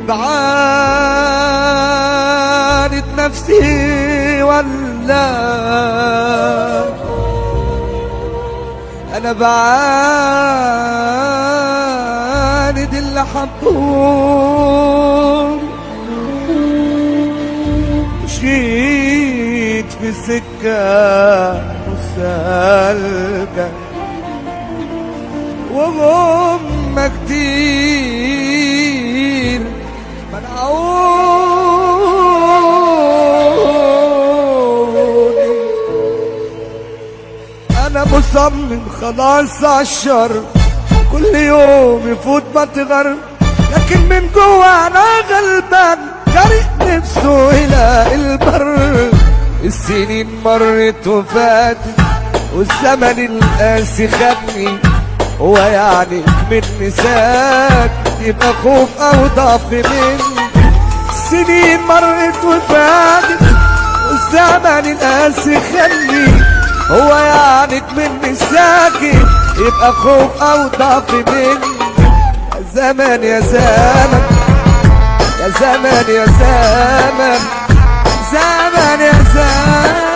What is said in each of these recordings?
بعاند نفسي ولا انا بعاند اللي حبهم. مشيت في سكة مسالكة وهم كتير منعوني. انا مصمم خلاص عالشر، كل يوم يفوت متغر، لكن من جوا انا غلبان غرق نفسه الى البر. السنين مرت وفاتت والزمن القاسي خدني، هو يعني من نساك يبقى خوف او ضعف مني. السنين مرت وفاتت والزمن القاسي خدني، هو يعني من نساك يبقى خوف او ضعف مني. يا زمن يا زمن يا زمن يا زمن زمن يا زمن.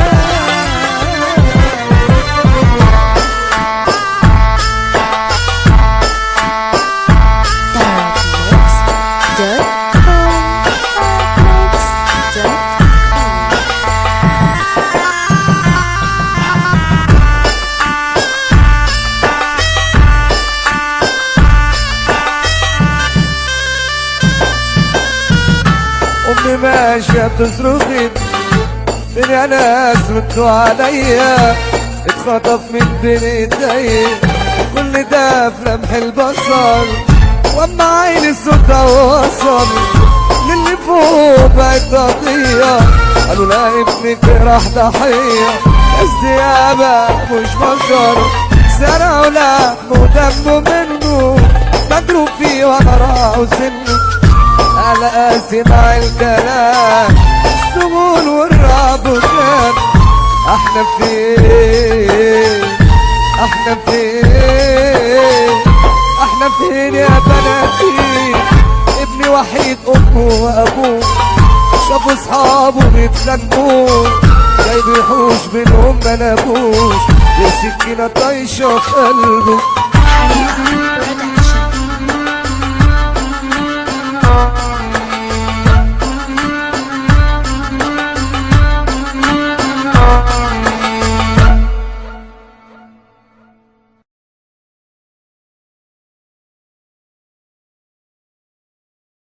أمي ماشية بتصرخ فين يا ناس ردوا عليا، اتخطف من بين ايديا كل ده في لمح البصر. واما عيني صوتها وصل للي فوق بقت قضية، قالوا لا ابنك راح ضحية. ناس ديابة مش بشر، سرقوا لحمه ودمه منه، مجروح فيه وانا راعوا سنه. على قاسي مع الكلام السجون والرعب كان. احنا فين احنا فين احنا فين يا بناتي؟ ابني وحيد امه وابوه، شافوا اصحابه بيتخانقوا، جاي بيحوش بينهم منابوش، والسكينه طايشه في قلبه.